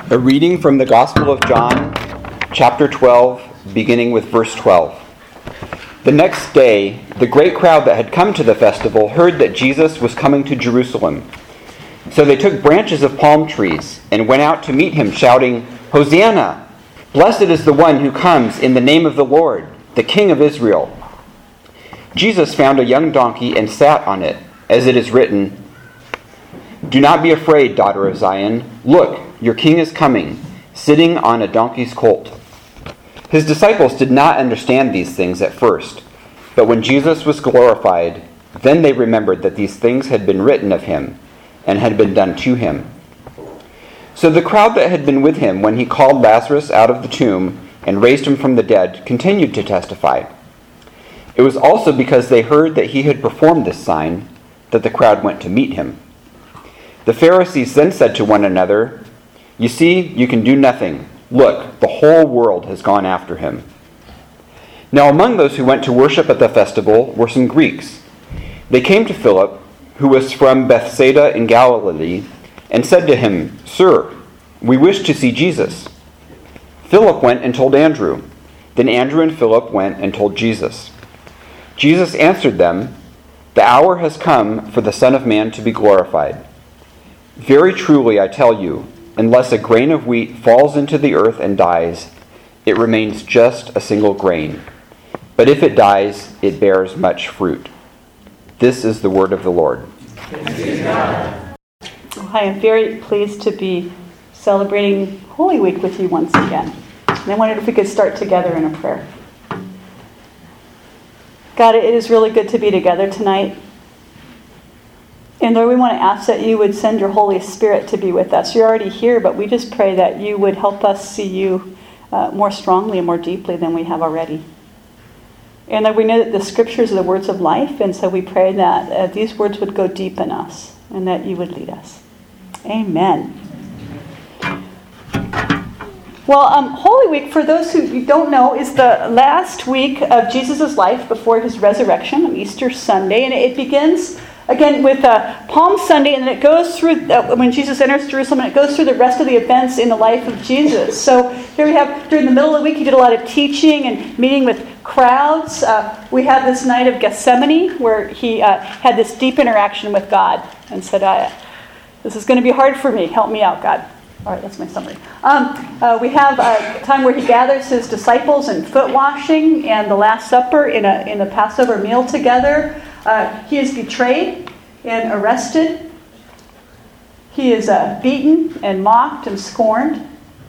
A reading from the Gospel of John, chapter 12, beginning with verse 12. The next day, the great crowd that had come to the festival heard that Jesus was coming to Jerusalem. So they took branches of palm trees and went out to meet him, shouting, "Hosanna! Blessed is the one who comes in the name of the Lord, the King of Israel." Jesus found a young donkey and sat on it, as it is written, "Do not be afraid, daughter of Zion. Look, your king is coming, sitting on a donkey's colt." His disciples did not understand these things at first, but when Jesus was glorified, then they remembered that these things had been written of him and had been done to him. So the crowd that had been with him when he called Lazarus out of the tomb and raised him from the dead continued to testify. It was also because they heard that he had performed this sign that the crowd went to meet him. The Pharisees then said to one another, "You see, you can do nothing. Look, the whole world has gone after him." Now among those who went to worship at the festival were some Greeks. They came to Philip, who was from Bethsaida in Galilee, and said to him, "Sir, we wish to see Jesus." Philip went and told Andrew. Then Andrew and Philip went and told Jesus. Jesus answered them, "The hour has come for the Son of Man to be glorified. Very truly I tell you, unless a grain of wheat falls into the earth and dies, it remains just a single grain. But if it dies, it bears much fruit." This is the word of the Lord. Hi, I'm very pleased to be celebrating Holy Week with you once again. And I wondered if we could start together in a prayer. God, it is really good to be together tonight. And Lord, we want to ask that you would send your Holy Spirit to be with us. You're already here, but we just pray that you would help us see you more strongly and more deeply than we have already. And Lord, we know that the scriptures are the words of life, and so we pray that these words would go deep in us and that you would lead us. Amen. Well, Holy Week, for those who don't know, is the last week of Jesus' life before his resurrection on Easter Sunday, and it begins again with Palm Sunday, and then it goes through when Jesus enters Jerusalem, and it goes through the rest of the events in the life of Jesus. So here we have, during the middle of the week, he did a lot of teaching and meeting with crowds. We have this night of Gethsemane, where he had this deep interaction with God and said, "This is going to be hard for me. Help me out, God." All right, that's my summary. We have a time where he gathers his disciples in foot washing and the Last Supper in a Passover meal together. He is betrayed and arrested. He is beaten and mocked and scorned.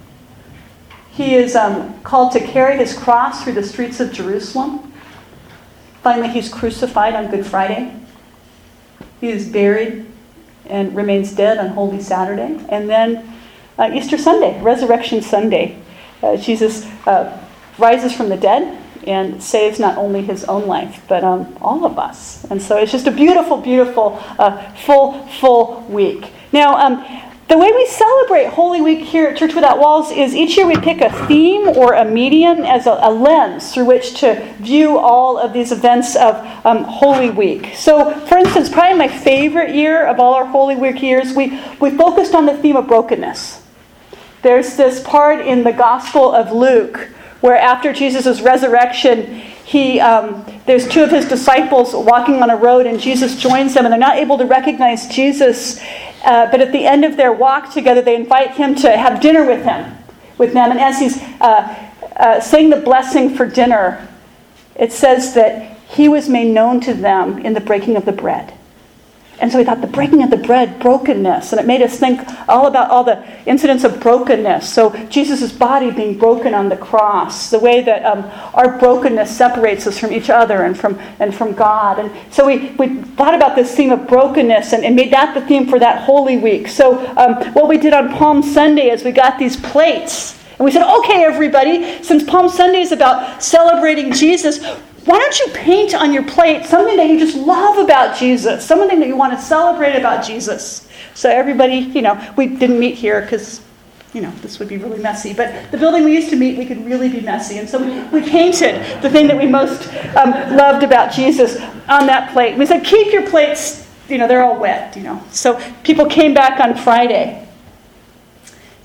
He is called to carry his cross through the streets of Jerusalem. Finally, he's crucified on Good Friday. He is buried and remains dead on Holy Saturday. And then Easter Sunday, Resurrection Sunday, Jesus rises from the dead and saves not only his own life, but all of us. And so it's just a beautiful, beautiful, full week. Now, the way we celebrate Holy Week here at Church Without Walls is each year we pick a theme or a medium as a lens through which to view all of these events of Holy Week. So, for instance, probably my favorite year of all our Holy Week years, we focused on the theme of brokenness. There's this part in the Gospel of Luke where after Jesus' resurrection, there's two of his disciples walking on a road, and Jesus joins them, and they're not able to recognize Jesus. But at the end of their walk together, they invite him to have dinner with them. And as he's saying the blessing for dinner, it says that he was made known to them in the breaking of the bread. And so we thought the breaking of the bread, brokenness. And it made us think all about all the incidents of brokenness. So Jesus' body being broken on the cross, the way that our brokenness separates us from each other and from God. And so we thought about this theme of brokenness and made that the theme for that Holy Week. So what we did on Palm Sunday is we got these plates. And we said, okay, everybody, since Palm Sunday is about celebrating Jesus, why don't you paint on your plate something that you just love about Jesus, something that you want to celebrate about Jesus? So everybody, we didn't meet here because, this would be really messy. But the building we used to meet, we could really be messy. And so we painted the thing that we most loved about Jesus on that plate. We said, keep your plates, they're all wet, So people came back on Friday.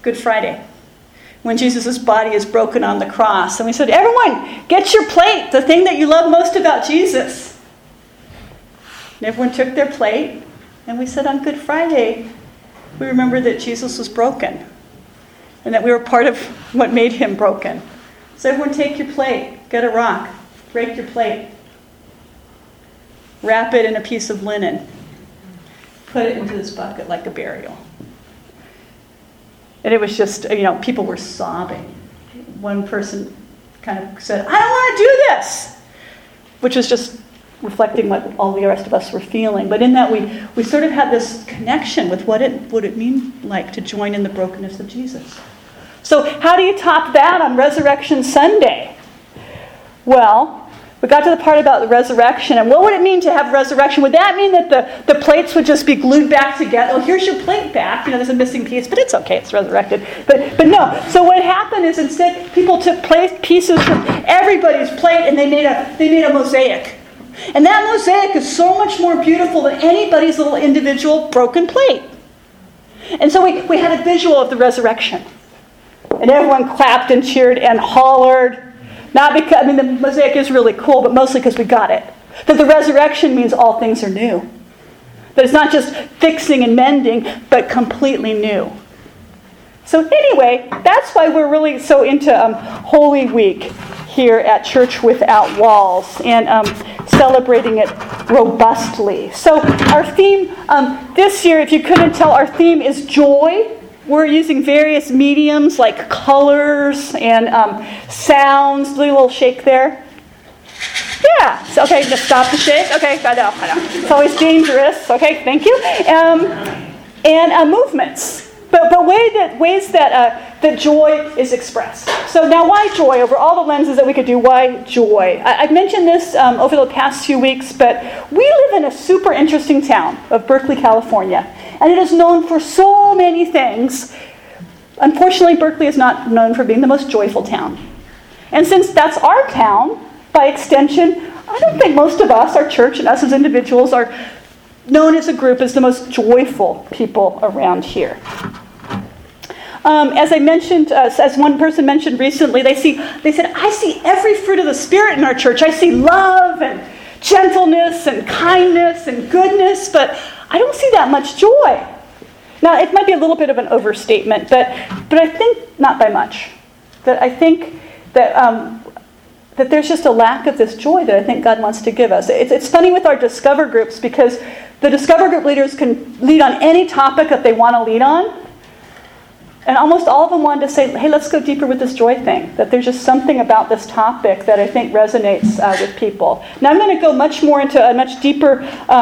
Good Friday, when Jesus' body is broken on the cross. And we said, everyone, get your plate, the thing that you love most about Jesus. And everyone took their plate, and we said on Good Friday, we remember that Jesus was broken, and that we were part of what made him broken. So everyone take your plate, get a rock, break your plate, wrap it in a piece of linen, put it into this bucket like a burial. And it was just, people were sobbing. One person kind of said, I don't want to do this, which was just reflecting what all the rest of us were feeling. But in that we sort of had this connection with what it mean like to join in the brokenness of Jesus. So how do you top that on Resurrection Sunday? Well, we got to the part about the resurrection, and what would it mean to have resurrection? Would that mean that the plates would just be glued back together? Oh, here's your plate back. There's a missing piece, but it's okay, it's resurrected. But no. So what happened is instead people took pieces from everybody's plate and they made a mosaic. And that mosaic is so much more beautiful than anybody's little individual broken plate. And so we had a visual of the resurrection. And everyone clapped and cheered and hollered. Not because, the mosaic is really cool, but mostly because we got it. That the resurrection means all things are new. That it's not just fixing and mending, but completely new. So anyway, that's why we're really so into Holy Week here at Church Without Walls and celebrating it robustly. So our theme this year, if you couldn't tell, our theme is joy. We're using various mediums like colors and sounds. Do a little shake there. Yeah. Okay, just stop the shake. Okay, I know. It's always dangerous. Okay, thank you. And movements. But ways that joy is expressed. So now why joy? Over all the lenses that we could do, why joy? I've mentioned this over the past few weeks, but we live in a super interesting town of Berkeley, California. And it is known for so many things. Unfortunately, Berkeley is not known for being the most joyful town. And since that's our town, by extension, I don't think most of us, our church and us as individuals, are known as a group as the most joyful people around here. As I mentioned, as one person mentioned recently, they said, I see every fruit of the Spirit in our church. I see love and gentleness and kindness and goodness, but I don't see that much joy. Now, it might be a little bit of an overstatement, but I think not by much. That I think that there's just a lack of this joy that I think God wants to give us. It's funny with our Discover groups because the Discover group leaders can lead on any topic that they want to lead on. And almost all of them wanted to say, hey, let's go deeper with this joy thing. That there's just something about this topic that I think resonates with people. Now I'm going to go much more into a much deeper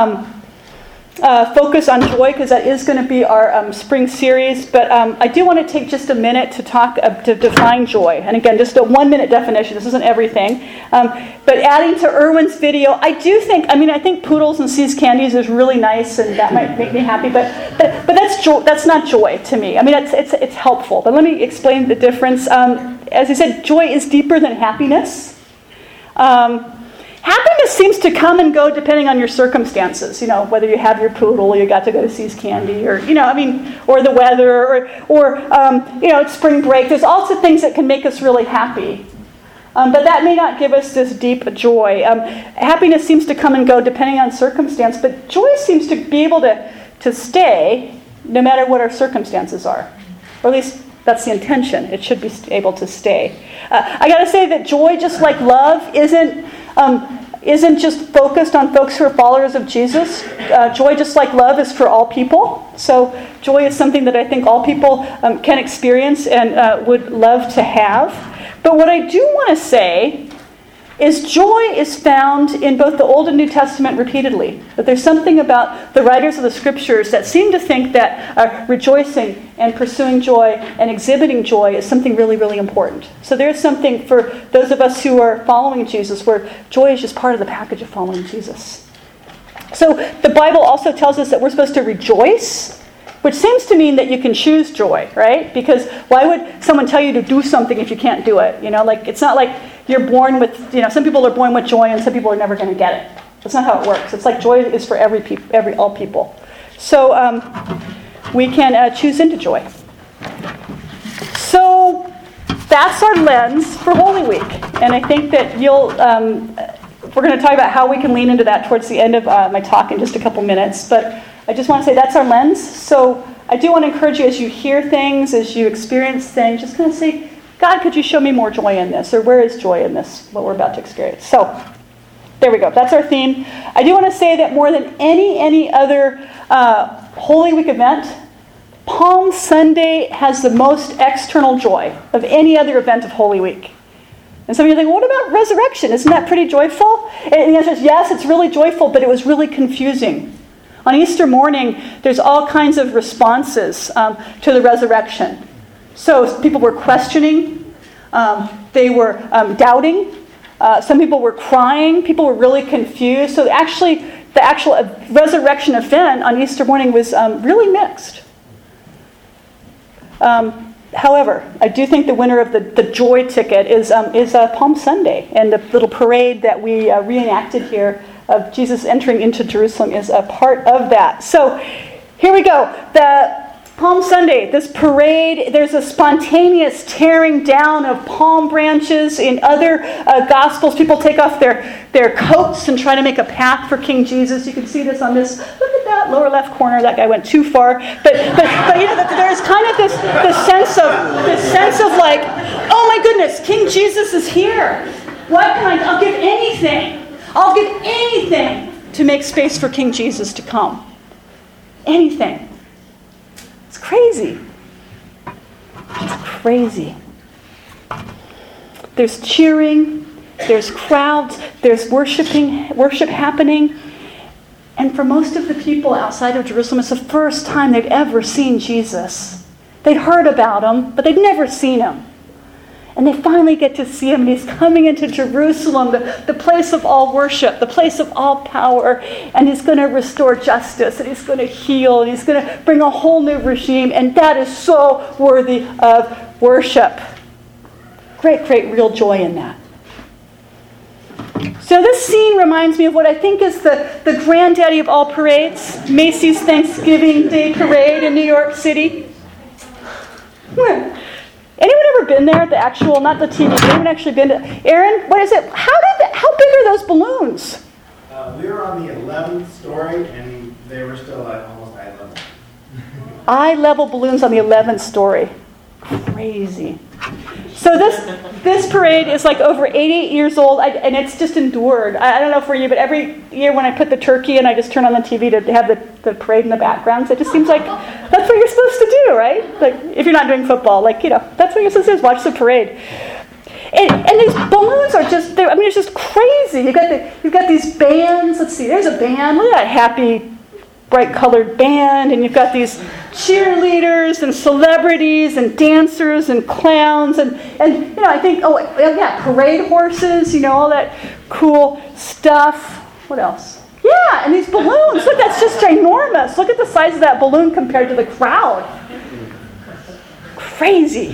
focus on joy because that is going to be our spring series. But I do want to take just a minute to talk to define joy. And again, just a 1-minute definition. This isn't everything. But adding to Erwin's video, I think poodles and seized candies is really nice, and that might make me happy. But that's joy. That's not joy to me. It's helpful. But let me explain the difference. As I said, joy is deeper than happiness. Happiness seems to come and go depending on your circumstances. Whether you have your poodle, or you got to go to See's Candy, or or the weather, or it's spring break. There's also things that can make us really happy, but that may not give us this deep joy. Happiness seems to come and go depending on circumstance, but joy seems to be able to stay no matter what our circumstances are, or at least that's the intention. It should be able to stay. I got to say that joy, just like love, isn't just focused on folks who are followers of Jesus. Joy, just like love, is for all people. So joy is something that I think all people can experience and would love to have. But what I do want to say is joy is found in both the Old and New Testament repeatedly. That there's something about the writers of the Scriptures that seem to think that rejoicing and pursuing joy and exhibiting joy is something really, really important. So there's something for those of us who are following Jesus where joy is just part of the package of following Jesus. So the Bible also tells us that we're supposed to rejoice, which seems to mean that you can choose joy, right? Because why would someone tell you to do something if you can't do it? It's not like you're born with, some people are born with joy and some people are never going to get it. That's not how it works. It's like joy is for all people. So we can choose into joy. that's our lens for Holy Week. And I think that we're going to talk about how we can lean into that towards the end of my talk in just a couple minutes. But I just want to say that's our lens. So I do want to encourage you as you hear things, as you experience things, just kind of say, God, could you show me more joy in this? Or where is joy in this, what we're about to experience? So there we go. That's our theme. I do want to say that more than any other Holy Week event, Palm Sunday has the most external joy of any other event of Holy Week. And some of you think, what about resurrection? Isn't that pretty joyful? And the answer is yes, it's really joyful, but it was really confusing. On Easter morning, there's all kinds of responses to the resurrection. So people were questioning. They were doubting. Some people were crying. People were really confused. So actually, the actual resurrection event on Easter morning was really mixed. However, I do think the winner of the joy ticket is Palm Sunday, and the little parade that we reenacted here of Jesus entering into Jerusalem is a part of that. So here we go. The Palm Sunday, this parade, there's a spontaneous tearing down of palm branches. In other Gospels, people take off their coats and try to make a path for King Jesus. You can see this on this, look at that lower left corner, that guy went too far. But you know, there's kind of this sense of like, oh my goodness, King Jesus is here. What can I'll give anything. I'll give anything to make space for King Jesus to come. Anything. It's crazy. It's crazy. There's cheering, there's crowds, there's worship happening. And for most of the people outside of Jerusalem, it's the first time they'd ever seen Jesus. They'd heard about him, but they'd never seen him. And they finally get to see him, and he's coming into Jerusalem, the place of all worship, the place of all power, and he's going to restore justice, and he's going to heal, and he's going to bring a whole new regime, and that is so worthy of worship. Great, real joy in that. So this scene reminds me of what I think is the granddaddy of all parades, Macy's Thanksgiving Day Parade in New York City. Anyone ever been there at the actual, not the TV, anyone actually been to, Aaron, what is it? How big are those balloons? We were on the 11th story, and they were still at almost eye level. Eye level balloons on the 11th story. Crazy. So this parade is like over 88 years old, and it's just endured. I don't know for you, but every year when I put the turkey and I just turn on the TV to have the parade in the background, so it just seems like that's what you're supposed to do, right? Like if you're not doing football, like, you know, that's what you're supposed to do is watch the parade. And these balloons are just, it's just crazy. You've got these bands. Let's see, there's a band. Look at that happy, bright colored band, and you've got these cheerleaders and celebrities and dancers and clowns and you know, I think, parade horses, you know, all that cool stuff. What else? Yeah, and these balloons. Look, that's just ginormous. Look at the size of that balloon compared to the crowd. Crazy.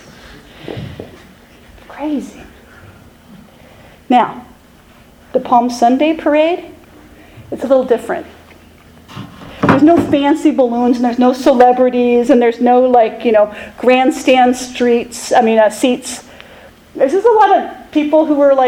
Now, the Palm Sunday parade, it's a little different. There's no fancy balloons, and there's no celebrities, and there's no, grandstand seats. There's just a lot of people who were,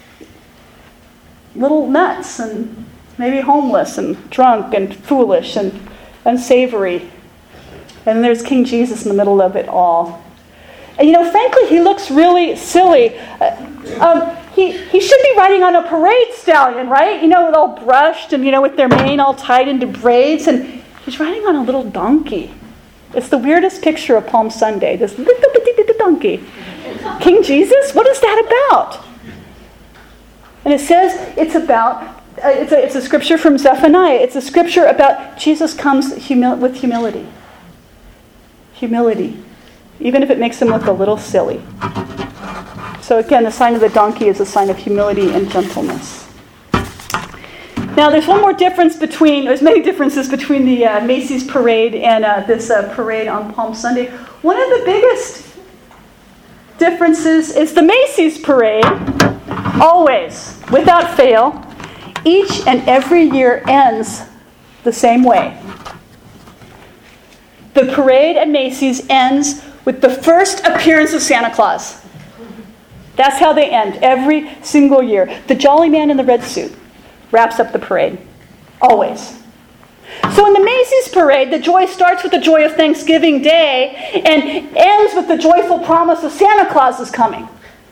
little nuts, and maybe homeless, and drunk, and foolish, and unsavory. And there's King Jesus in the middle of it all. And, frankly, he looks really silly. He should be riding on a parade stallion, right? With all brushed and, with their mane all tied into braids. And he's riding on a little donkey. It's the weirdest picture of Palm Sunday, this little bitty donkey. King Jesus? What is that about? And it says it's about, it's a scripture from Zephaniah. It's a scripture about Jesus comes with humility. Humility. Even if it makes him look a little silly. So again, the sign of the donkey is a sign of humility and gentleness. Now, there's one more difference there's many differences between the Macy's parade and this parade on Palm Sunday. One of the biggest differences is the Macy's parade, always, without fail, each and every year ends the same way. The parade at Macy's ends with the first appearance of Santa Claus. That's how they end every single year. The jolly man in the red suit wraps up the parade. Always. So in the Macy's parade, the joy starts with the joy of Thanksgiving Day and ends with the joyful promise of Santa Claus is coming.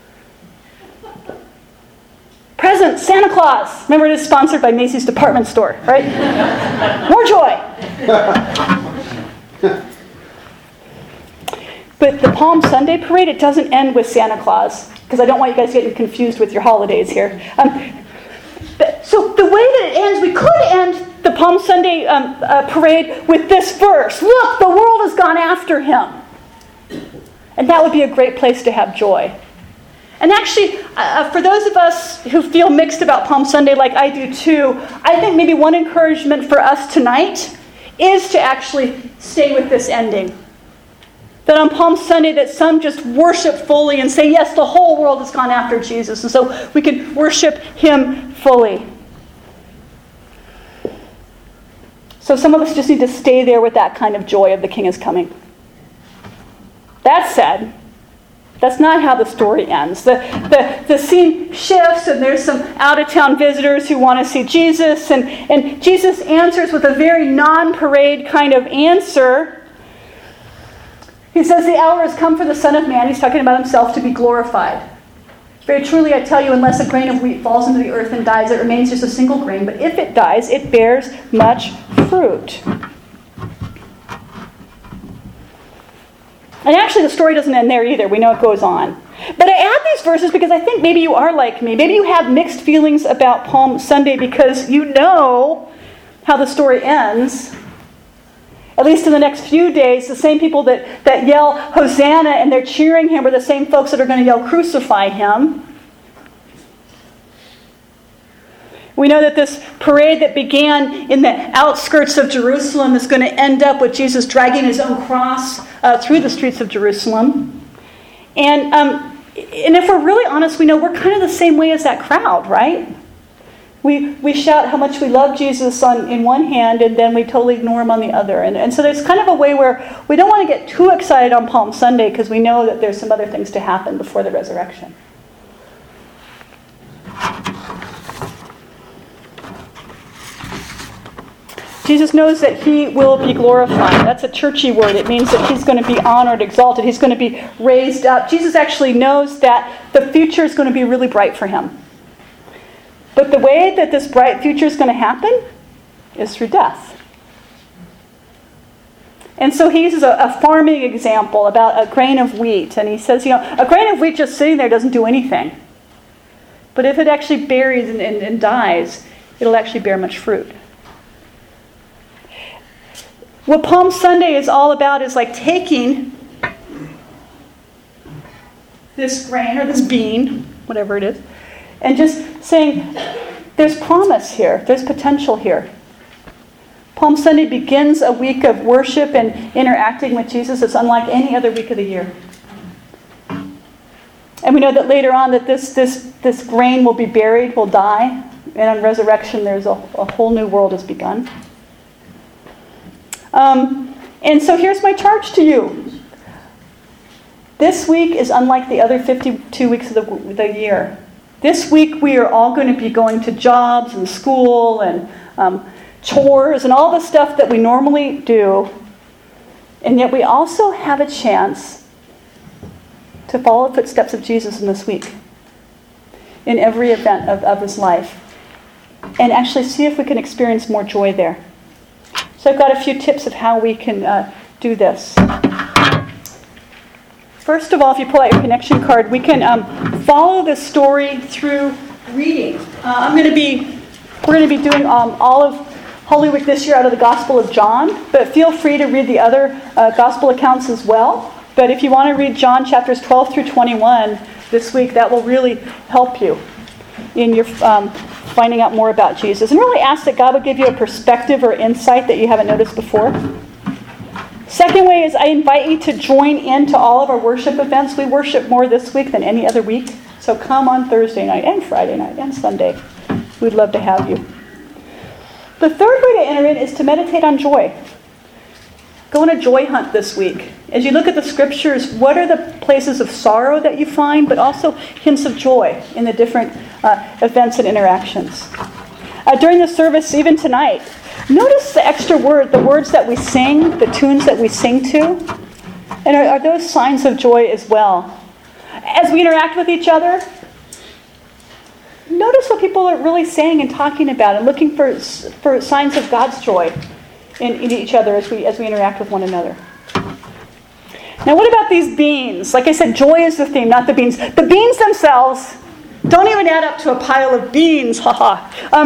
Present, Santa Claus. Remember, it is sponsored by Macy's department store, right? More joy. But the Palm Sunday parade, it doesn't end with Santa Claus, because I don't want you guys getting confused with your holidays here. So the way that it ends, we could end the Palm Sunday parade with this verse. Look, the world has gone after him. And that would be a great place to have joy. And actually, for those of us who feel mixed about Palm Sunday like I do too, I think maybe one encouragement for us tonight is to actually stay with this ending. That on Palm Sunday, that some just worship fully and say, yes, the whole world has gone after Jesus. And so we can worship him fully. So some of us just need to stay there with that kind of joy of the King is coming. That said, that's not how the story ends. The scene shifts and there's some out-of-town visitors who want to see Jesus. And Jesus answers with a very non-parade kind of answer. He says, the hour has come for the Son of Man, he's talking about himself, to be glorified. Very truly, I tell you, unless a grain of wheat falls into the earth and dies, it remains just a single grain. But if it dies, it bears much fruit. And actually, the story doesn't end there either. We know it goes on. But I add these verses because I think maybe you are like me. Maybe you have mixed feelings about Palm Sunday because you know how the story ends. At least in the next few days, the same people that yell Hosanna and they're cheering him are the same folks that are going to yell crucify him. We know that this parade that began in the outskirts of Jerusalem is going to end up with Jesus dragging his own cross through the streets of Jerusalem. And if we're really honest, we know we're kind of the same way as that crowd, right? We shout how much we love Jesus in one hand, and then we totally ignore him on the other. And so there's kind of a way where we don't want to get too excited on Palm Sunday because we know that there's some other things to happen before the resurrection. Jesus knows that he will be glorified. That's a churchy word. It means that he's going to be honored, exalted. He's going to be raised up. Jesus actually knows that the future is going to be really bright for him. But the way that this bright future is going to happen is through death. And so he uses a farming example about a grain of wheat. And he says, a grain of wheat just sitting there doesn't do anything. But if it actually buries and dies, it'll actually bear much fruit. What Palm Sunday is all about is like taking this grain or this bean, whatever it is, and just saying, there's promise here, there's potential here. Palm Sunday begins a week of worship and interacting with Jesus that's unlike any other week of the year. And we know that later on that this grain will be buried, will die, and on resurrection there's a whole new world has begun. And so here's my charge to you. This week is unlike the other 52 weeks of the year. This week we are all going to be going to jobs and school and chores and all the stuff that we normally do. And yet we also have a chance to follow the footsteps of Jesus in this week, in every event of his life, and actually see if we can experience more joy there. So I've got a few tips of how we can do this. First of all, if you pull out your connection card, we can follow the story through reading. We're going to be doing all of Holy Week this year out of the Gospel of John, but feel free to read the other Gospel accounts as well. But if you want to read John chapters 12 through 21 this week, that will really help you in your finding out more about Jesus. And really ask that God would give you a perspective or insight that you haven't noticed before. Second way is I invite you to join into all of our worship events. We worship more this week than any other week. So come on Thursday night and Friday night and Sunday. We'd love to have you. The third way to enter in is to meditate on joy. go on a joy hunt this week. As you look at the scriptures, what are the places of sorrow that you find, but also hints of joy in the different events and interactions. During the service, even tonight, notice the extra the words that we sing, the tunes that we sing to. And are those signs of joy as well? As we interact with each other, notice what people are really saying and talking about and looking for signs of God's joy in each other as we interact with one another. Now, what about these beans? Like I said, joy is the theme, not the beans. The beans themselves don't even add up to a pile of beans, haha.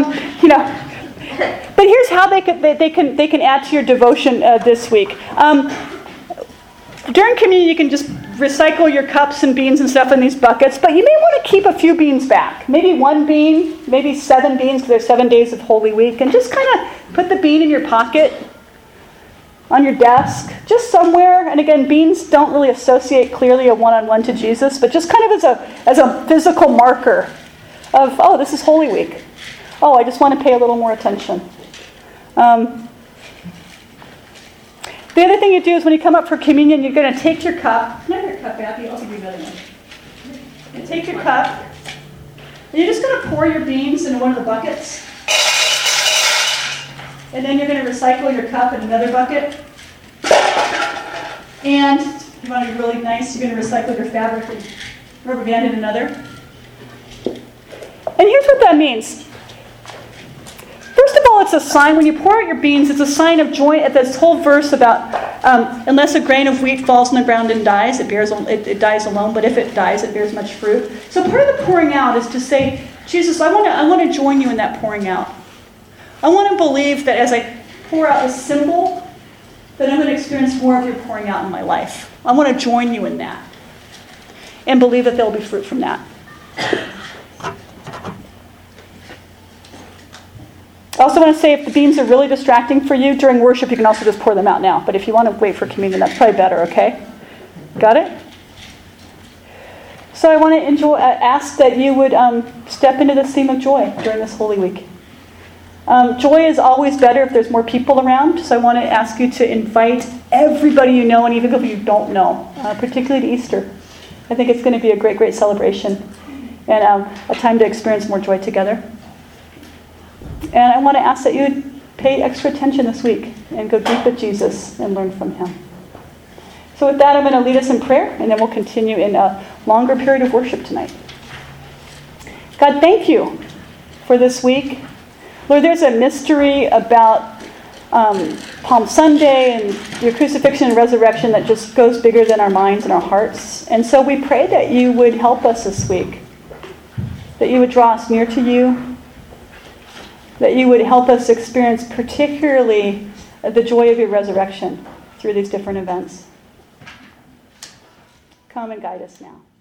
But here's how they can add to your devotion this week. During communion, you can just recycle your cups and beans and stuff in these buckets, but you may want to keep a few beans back. Maybe 1 bean, maybe 7 beans, because there's 7 days of Holy Week, and just kind of put the bean in your pocket, on your desk, just somewhere. And again, beans don't really associate clearly a one-on-one to Jesus, but just kind of as a physical marker of, oh, this is Holy Week. Oh, I just want to pay a little more attention. The other thing you do is when you come up for communion, you're going to take your cup. Can I have your cup, Abby? I'll give you another one. You take your cup, and you're just going to pour your beans into one of the buckets. And then you're going to recycle your cup in another bucket. And if you want to be really nice, you're going to recycle your fabric and rubber band in another. And here's what that means. First of all, it's a sign, when you pour out your beans, it's a sign of joy. This whole verse about, unless a grain of wheat falls on the ground and dies, it dies alone, but if it dies, it bears much fruit. So part of the pouring out is to say, Jesus, I want to join you in that pouring out. I want to believe that as I pour out this symbol, that I'm going to experience more of your pouring out in my life. I want to join you in that and believe that there will be fruit from that. I also want to say, if the beans are really distracting for you during worship, you can also just pour them out now. But if you want to wait for communion, that's probably better, okay? Got it? So I want to ask that you would step into this theme of joy during this Holy Week. Joy is always better if there's more people around, so I want to ask you to invite everybody you know and even people you don't know, particularly to Easter. I think it's going to be a great, great celebration and a time to experience more joy together. And I want to ask that you pay extra attention this week and go deep with Jesus and learn from him. So with that, I'm going to lead us in prayer, and then we'll continue in a longer period of worship tonight. God, thank you for this week. Lord, there's a mystery about Palm Sunday and your crucifixion and resurrection that just goes bigger than our minds and our hearts. And so we pray that you would help us this week, that you would draw us near to you, that you would help us experience particularly the joy of your resurrection through these different events. Come and guide us now.